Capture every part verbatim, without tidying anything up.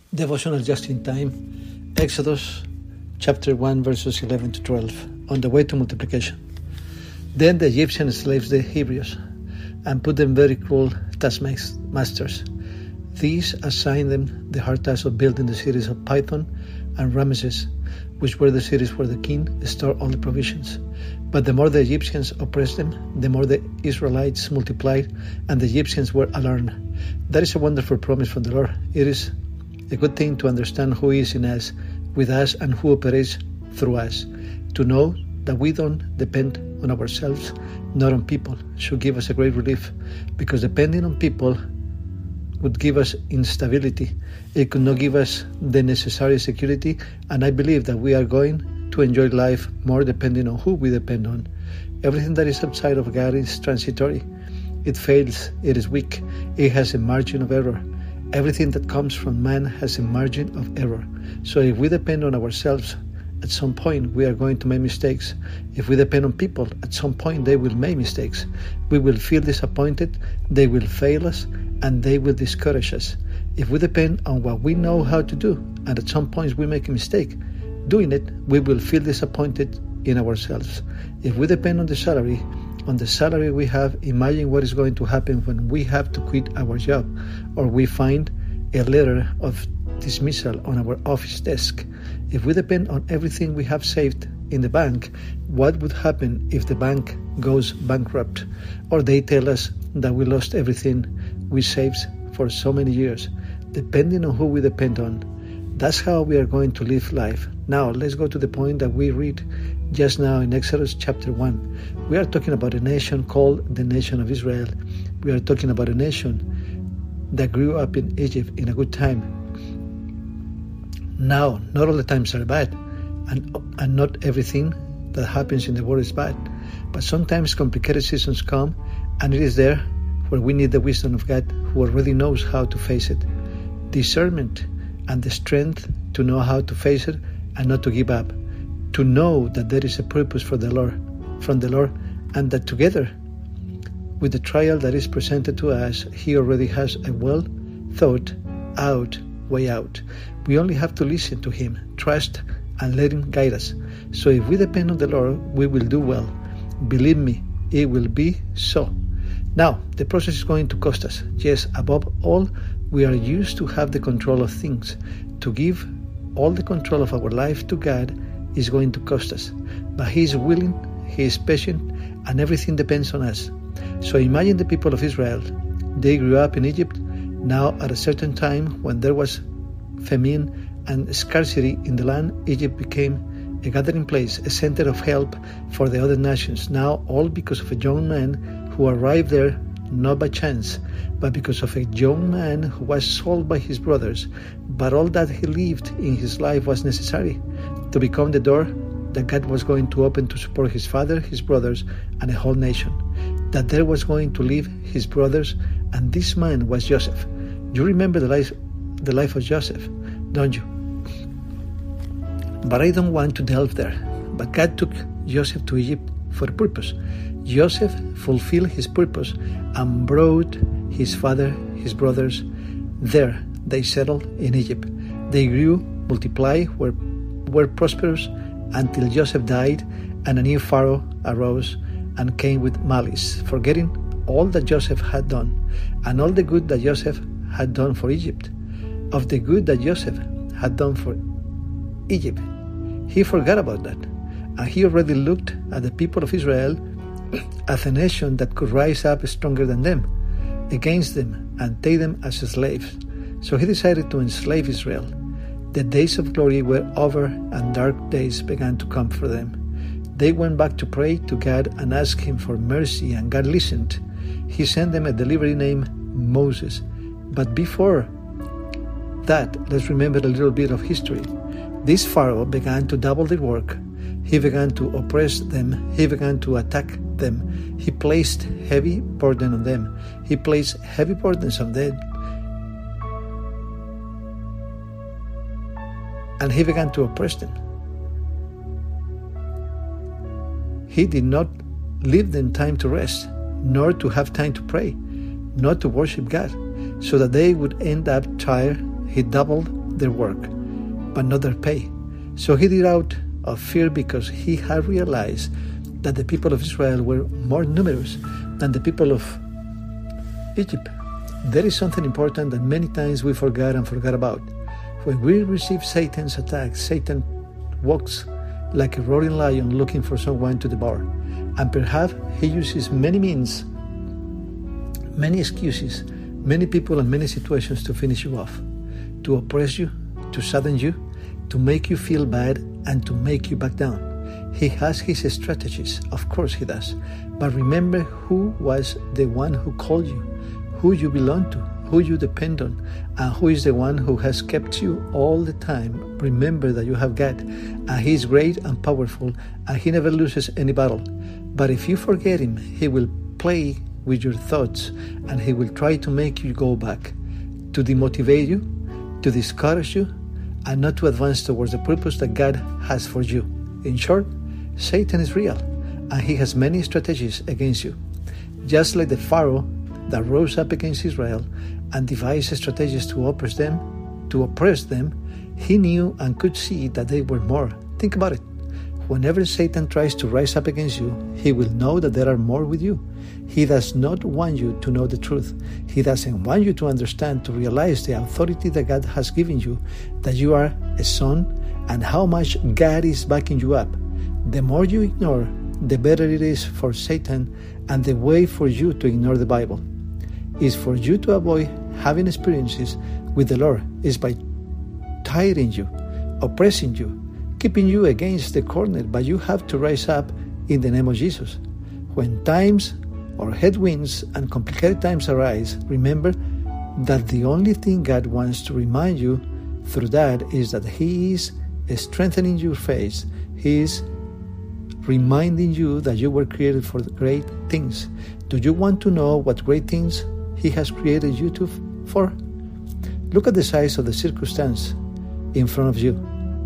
Devotional just in time, Exodus chapter one verses eleven to twelve, on the way to multiplication. Then the Egyptians enslaved the Hebrews and put them very cruel taskmasters. These assigned them the hard task of building the cities of Pithom and Ramesses, which were the cities where the king stored all the provisions. But the more the Egyptians oppressed them, the more the Israelites multiplied, and the Egyptians were alarmed. That is a wonderful promise from the Lord. It is a good thing to understand who is in us, with us, and who operates through us. To know that we don't depend on ourselves, not on people, should give us a great relief, because depending on people would give us instability. It could not give us the necessary security, and I believe that we are going to enjoy life more depending on who we depend on. Everything that is outside of God is transitory. It fails, it is weak, it has a margin of error. Everything that comes from man has a margin of error. So if we depend on ourselves, at some point we are going to make mistakes. If we depend on people, at some point they will make mistakes. We will feel disappointed, they will fail us, and they will discourage us. If we depend on what we know how to do, and at some points we make a mistake doing it, we will feel disappointed in ourselves. If we depend on the salary, on the salary we have, imagine what is going to happen when we have to quit our job, or we find a letter of dismissal on our office desk. If we depend on everything we have saved in the bank, what would happen if the bank goes bankrupt, or they tell us that we lost everything we saved for so many years? Depending on who we depend on, that's how we are going to live life. Now let's go to the point that we read just now in Exodus chapter one. We are talking about a nation called the nation of Israel. We are talking about a nation that grew up in Egypt in a good time. Now, not all the times are bad, and, and not everything that happens in the world is bad. But sometimes complicated seasons come, and it is there where we need the wisdom of God, who already knows how to face it. Discernment and the strength to know how to face it and not to give up. To know that there is a purpose for the Lord, from the Lord, and that together with the trial that is presented to us, He already has a well thought out way out. We only have to listen to Him, trust, and let Him guide us. So if we depend on the Lord, we will do well. Believe me, it will be so. Now, the process is going to cost us. Yes, above all, we are used to have the control of things. To give all the control of our life to God is going to cost us. But He is willing, He is patient, and everything depends on us. So imagine the people of Israel. They grew up in Egypt. Now, at a certain time, when there was famine and scarcity in the land, Egypt became a gathering place, a center of help for the other nations. Now, all because of a young man who arrived there not by chance, but because of a young man who was sold by his brothers. But all that he lived in his life was necessary to become the door that God was going to open to support his father, his brothers, and a whole nation. That there was going to live his brothers, and this man was Joseph. You remember the life, the life of Joseph, don't you? But I don't want to delve there. But God took Joseph to Egypt for a purpose. Joseph fulfilled his purpose and brought his father, his brothers, there. They settled in Egypt. They grew, multiplied, were, were prosperous until Joseph died, and a new Pharaoh arose and came with malice, forgetting all that Joseph had done and all the good that Joseph had done for Egypt. Of the good that Joseph had done for Egypt, he forgot about that, and he already looked at the people of Israel as a nation that could rise up stronger than them, against them, and take them as slaves. So he decided to enslave Israel. The days of glory were over, and dark days began to come for them. They went back to pray to God and ask Him for mercy, and God listened. He sent them a delivery named Moses. But before that, let's remember a little bit of history. This Pharaoh began to double their work. He began to oppress them. He began to attack them. He placed heavy burden on them. He placed heavy burdens on them. And he began to oppress them. He did not leave them time to rest, nor to have time to pray, not to worship God, so that they would end up tired. He doubled their work, but not their pay. So he did out of fear because he had realized that the people of Israel were more numerous than the people of Egypt. There is something important that many times we forget and forget about. When we receive Satan's attacks, Satan walks like a roaring lion looking for someone to devour. And perhaps he uses many means, many excuses, many people and many situations to finish you off, to oppress you, to sadden you, to make you feel bad, and to make you back down. He has his strategies, of course he does. But remember who was the one who called you, who you belong to, who you depend on, and who is the one who has kept you all the time. Remember that you have God, and he is great and powerful, and he never loses any battle. But if you forget him, he will play with your thoughts, and he will try to make you go back, to demotivate you, to discourage you, and not to advance towards the purpose that God has for you. In short, Satan is real, and he has many strategies against you. Just like the Pharaoh that rose up against Israel and devised strategies to oppress them, to oppress them, he knew and could see that they were more. Think about it. Whenever Satan tries to rise up against you, he will know that there are more with you. He does not want you to know the truth. He doesn't want you to understand, to realize the authority that God has given you, that you are a son, and how much God is backing you up. The more you ignore, the better it is for Satan, and the way for you to ignore the Bible is for you to avoid having experiences with the Lord, is by tiring you, oppressing you, keeping you against the corner, but you have to rise up in the name of Jesus. When times or headwinds and complicated times arise, remember that the only thing God wants to remind you through that is that he is strengthening your faith. He is reminding you that you were created for great things. Do you want to know what great things he has created you to for? Look at the size of the circumstance in front of you.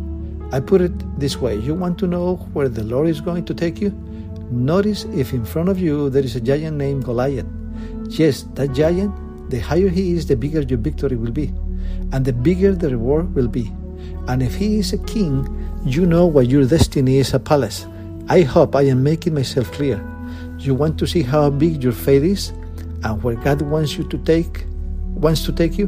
I put it this way. You want to know where the Lord is going to take you? Notice if in front of you there is a giant named Goliath. Yes, that giant, the higher he is, the bigger your victory will be, and the bigger the reward will be. And if he is a king, you know what your destiny is, a palace. I hope I am making myself clear. You want to see how big your faith is and where God wants you to take, wants to take you?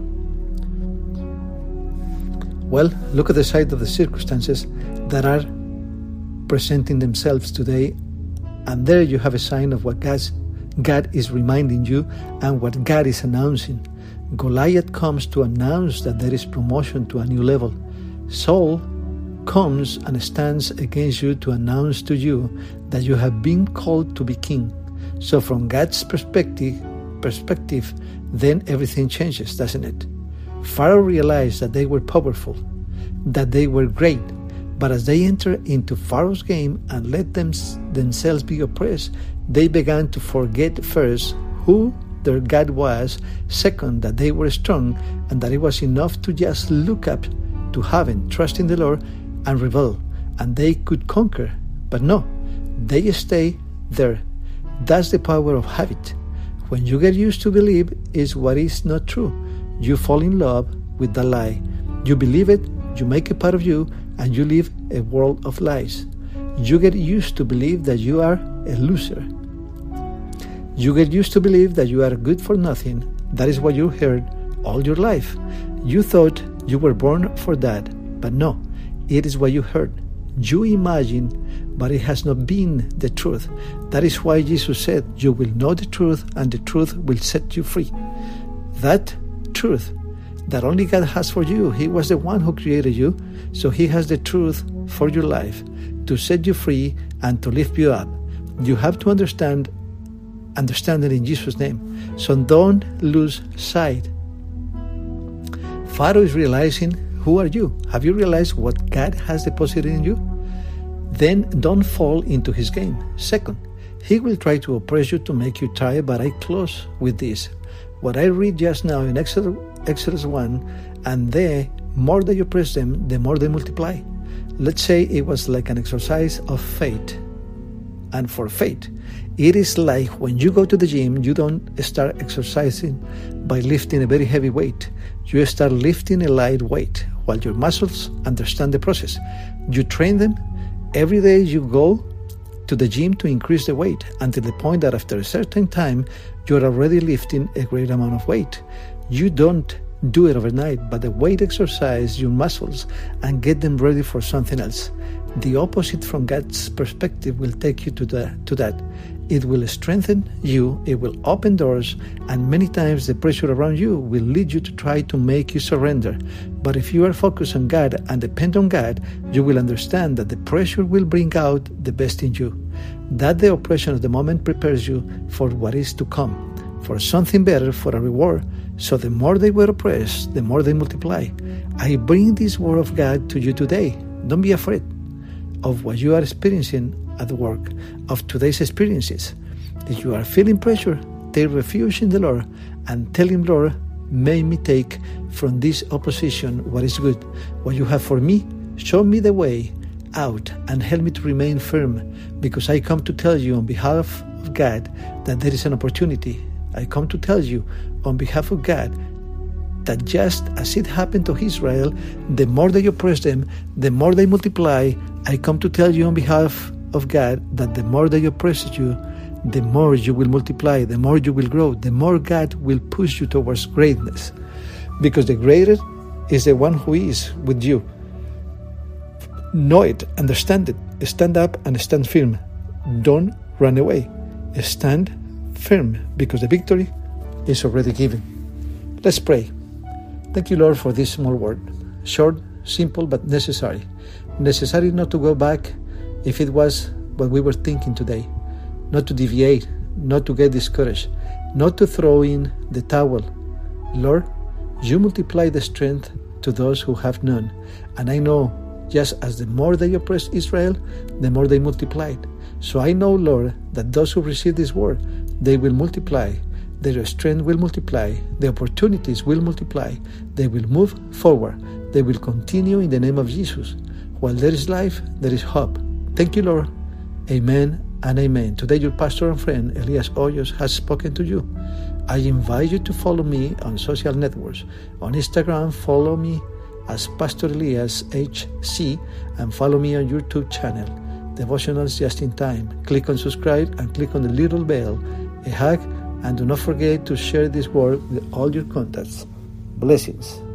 Well, look at the side of the circumstances that are presenting themselves today, and there you have a sign of what God's, God is reminding you and what God is announcing. Goliath comes to announce that there is promotion to a new level. Saul comes and stands against you to announce to you that you have been called to be king. So from God's perspective, perspective, then everything changes, doesn't it? Pharaoh realized that they were powerful, that they were great, but as they entered into Pharaoh's game and let them themselves be oppressed, they began to forget first who their God was, second, that they were strong, and that it was enough to just look up to heaven, trust in the Lord, and rebel, and they could conquer. But no, they stay there. That's the power of habit. When you get used to believe is what is not true, you fall in love with the lie. You believe it, you make it part of you, and you live a world of lies. You get used to believe that you are a loser. You get used to believe that you are good for nothing. That is what you heard all your life. You thought you were born for that, but no, it is what you heard. You imagine, but it has not been the truth. That is why Jesus said, you will know the truth, and the truth will set you free. That truth that only God has for you. He was the one who created you, so he has the truth for your life to set you free and to lift you up. You have to understand understand it in Jesus' name. So don't lose sight. Pharaoh is realizing, who are you? Have you realized what God has deposited in you? Then don't fall into his game. Second, he will try to oppress you to make you tired, but I close with this. What I read just now in Exodus, Exodus one, and the more that you press them, the more they multiply. Let's say it was like an exercise of faith. And for faith, it is like when you go to the gym, you don't start exercising by lifting a very heavy weight. You start lifting a light weight. while your muscles understand the process. You train them. Every day you go to the gym to increase the weight until the point that after a certain time, you're already lifting a great amount of weight. You don't do it overnight, but the weight exercise your muscles and get them ready for something else. The opposite from God's perspective will take you to, the, to that. It will strengthen you, it will open doors, and many times the pressure around you will lead you to try to make you surrender. But if you are focused on God and depend on God, you will understand that the pressure will bring out the best in you. That the oppression of the moment prepares you for what is to come, for something better, for a reward. So the more they were oppressed, the more they multiply. I bring this word of God to you today. Don't be afraid of what you are experiencing at work, of today's experiences. If you are feeling pressure, take refuge in the Lord and tell Him, Lord, may me take from this opposition what is good. What you have for me, show me the way out and help me to remain firm, because I come to tell you on behalf of God that there is an opportunity. I come to tell you on behalf of God that just as it happened to Israel, the more they oppress them, the more they multiply. I come to tell you on behalf of God that the more they oppress you, the more you will multiply, the more you will grow, the more God will push you towards greatness. Because the greater is the one who is with you. Know it, understand it, stand up and stand firm. Don't run away. Stand firm, because the victory is already given. Let's pray. Thank you, Lord, for this small word. Short, simple, but necessary. Necessary not to go back if it was what we were thinking today. Not to deviate, not to get discouraged, not to throw in the towel. Lord, you multiply the strength to those who have none. And I know, just as the more they oppressed Israel, the more they multiplied. So I know, Lord, that those who receive this word, they will multiply. Their strength will multiply. The opportunities will multiply. They will move forward. They will continue in the name of Jesus. While there is life, there is hope. Thank you, Lord. Amen and amen. Today, your pastor and friend, Elias Hoyos, has spoken to you. I invite you to follow me on social networks. On Instagram, follow me as Pastor Elias H C, and follow me on YouTube channel, Devotionals Just in Time. Click on subscribe and click on the little bell. A hug, and do not forget to share this word with all your contacts. Blessings.